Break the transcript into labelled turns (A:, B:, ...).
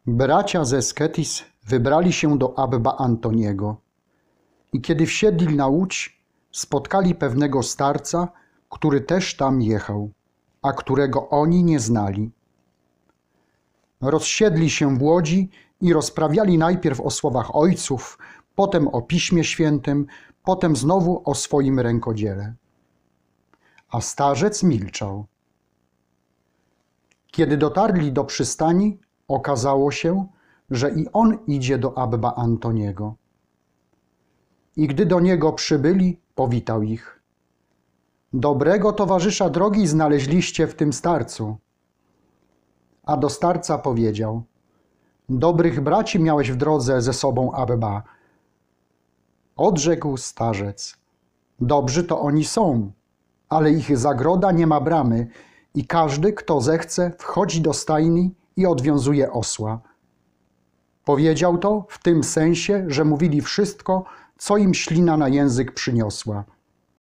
A: Bracia ze Sketis wybrali się do Abba Antoniego i kiedy wsiedli na łódź, spotkali pewnego starca, który też tam jechał, a którego oni nie znali. Rozsiedli się w łodzi i rozprawiali najpierw o słowach ojców, potem o Piśmie Świętym, potem znowu o swoim rękodziele. A starzec milczał. Kiedy dotarli do przystani, okazało się, że i on idzie do Abba Antoniego. I gdy do niego przybyli, powitał ich. Dobrego towarzysza drogi znaleźliście w tym starcu. A do starca powiedział: dobrych braci miałeś w drodze ze sobą, Abba. Odrzekł starzec: dobrzy to oni są, ale ich zagroda nie ma bramy i każdy, kto zechce, wchodzi do stajni i odwiązuje osła. Powiedział to w tym sensie, że mówili wszystko, co im ślina na język przyniosła.